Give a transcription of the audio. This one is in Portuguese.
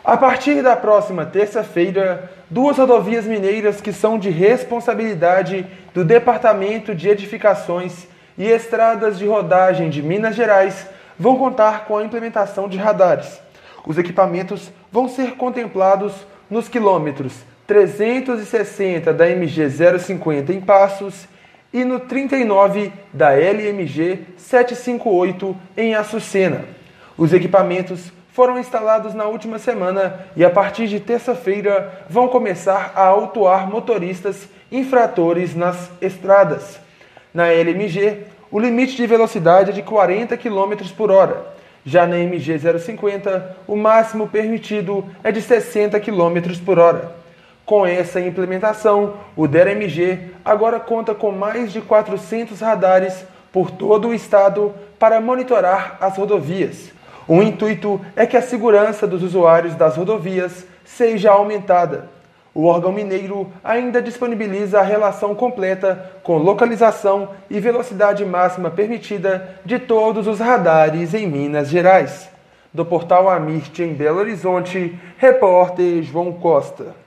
A partir da próxima terça-feira, duas rodovias mineiras que são de responsabilidade do Departamento de Edificações e Estradas de Rodagem de Minas Gerais vão contar com a implementação de radares. Os equipamentos vão ser contemplados nos quilômetros 360 da MG 050 em Passos e no 39 da LMG 758 em Açucena. Os equipamentos foram instalados na última semana e a partir de terça-feira vão começar a autuar motoristas infratores nas estradas. Na LMG, o limite de velocidade é de 40 km por hora. Já na MG 050, o máximo permitido é de 60 km por hora. Com essa implementação, o DERA-MG agora conta com mais de 400 radares por todo o estado para monitorar as rodovias. O intuito é que a segurança dos usuários das rodovias seja aumentada. O órgão mineiro ainda disponibiliza a relação completa com localização e velocidade máxima permitida de todos os radares em Minas Gerais. Do portal Amirte em Belo Horizonte, repórter João Costa.